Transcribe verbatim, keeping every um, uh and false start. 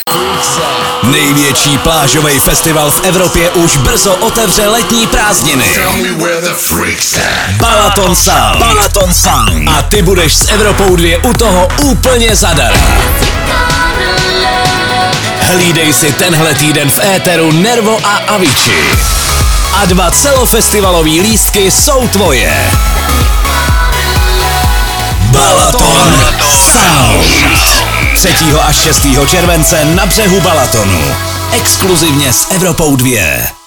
Největší plážový festival v Evropě už brzo otevře letní prázdniny. Balaton Sound. Balaton Sound. A ty budeš s Evropou dva u toho úplně zadarmo. Hlídej si tenhle týden v éteru Nervo a Avicii. A dva celofestivalový lístky jsou tvoje. Balaton Sound. třetího až šestého července na břehu Balatonu. Exkluzivně s Evropou dva.